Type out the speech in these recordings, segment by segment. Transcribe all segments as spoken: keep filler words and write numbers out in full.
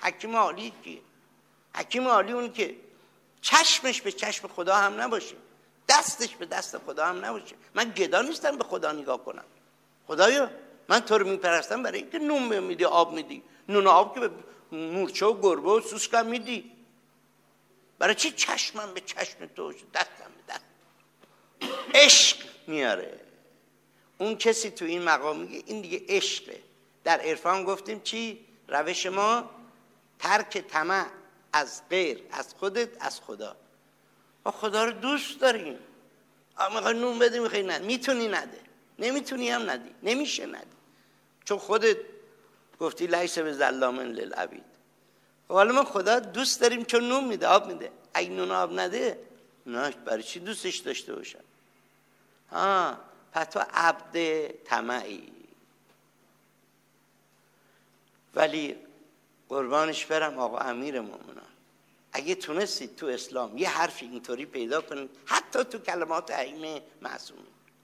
حکیم عالی کیه؟ حکیم عالی اون که چشمش به چشم خدا هم نباشه، دستش به دست خدا هم نباشه. من گدا نیستم به خدا نگاه کنم. خدایا من تو رو میپرستم برای اینکه نون میدی، آب میدی. نون و آب که به مورچه و گربه و سوسک هم میدی. برای چی چشمم به چشم تو، دستم به دست؟ عشق میاره. اون کسی تو این مقام میگه این دیگه عشقه. در عرفان گفتیم چی؟ روش ما ترک طمع از غیر، از خودت، از خدا. ما خدا رو دوست داریم. میخوای نون بده، میخوای نده، میتونی نده، نمیتونی هم ندی، نمیشه ندی، چون خودت گفتی لیس به ظلام للعبید. حالا ما خدا دوست داریم چون نون میده، آب میده. اگه نون آب نده، نه برای چی دوستش داشته باشم؟ ها پس تو عبد طمعی. ولی قربانش برم آقا امیر مومنان، اگه تونستید تو اسلام یه حرفی اینطوری پیدا کنید، حتی تو کلمات ائمه معصومین،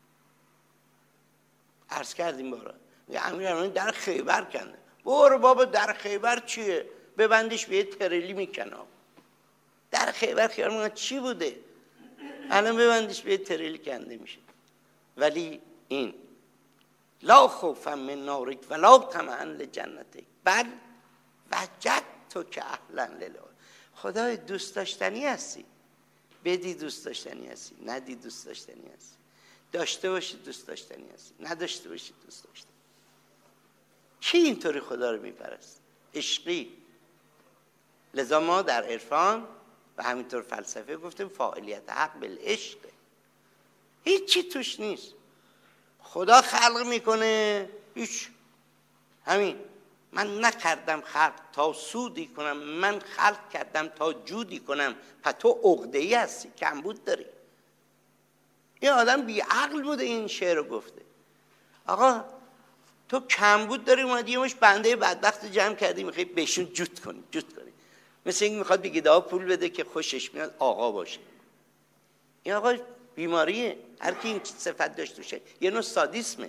عرض کردیم بارا یه امیر مومنان در خیبر کنده، برو بابا در خیبر چیه؟ ببندش به یه تریلی میکنه. در خیبر خیبر چی بوده؟ الان ببندش به یه تریلی کنده میشه. ولی این لا خوفا من نارک ولا طمعا لجنتک بل وجدت که اهلا لله. خدای دوست داشتنی هستی، بدی دوست داشتنی هستی، ندی دوست داشتنی هستی، داشته باشی دوست داشتنی هستی، نداشته باشی دوست داشتنی. کی اینطوری خدا رو میپرست؟ عشقی. لذا ما در عرفان و همینطور فلسفه گفتیم فاعلیت حق بالعشق، هیچی توش نیست. خدا خلق میکنه، هیچ، همین. من نکردم خلق تا سودی کنم، من خلق کردم تا جودی کنم. پس تو عقده‌ای هستی، کمبود داری. این آدم بی عقل بوده این شعر رو گفته. آقا تو کمبود داری، اومدی یه مش بنده بدبخت جمع کردی، میخوای بهشون جود کنی، جود کنی. مثل این میخواد بگه دا پول بده که خوشش میاد آقا باشه. این آقا بیماریه. هر کی این صفت داشته باشه یه نوع سادیسمه.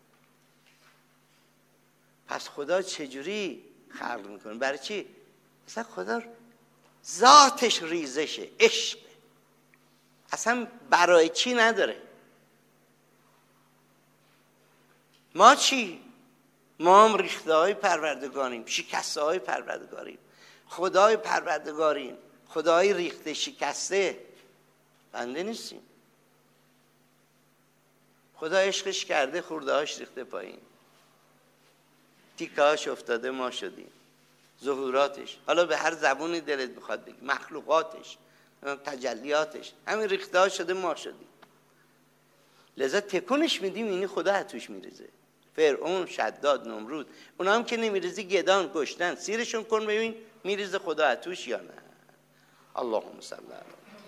پس خدا چجوری خلق میکنه؟ برای چی؟ مثلا خدا ذاتش ریزشه، عشق، اصلا برای چی نداره. ما چی؟ ما هم ریخته های پروردگاریم، شکسته های پروردگاریم، خدای پروردگاریم، خدای ریخته شکسته. بنده نیستیم. خدا عشقش کرده، خورده هاش ریخته پایین، تیکه هاش افتاده، ما شدیم. ظهوراتش، حالا به هر زبونی دلت بخواد بگی، مخلوقاتش، تجلیاتش، همین ریخته ها شده، ما شدیم. لذا تکونش میدیم، اینی خدا حتوش میریزه. فرعون، شداد، نمرود، اونا هم که نمیریزی گدان گشتن، سیرشون کن ببین میریزه خدا حتوش یا نه. اللهم صل علی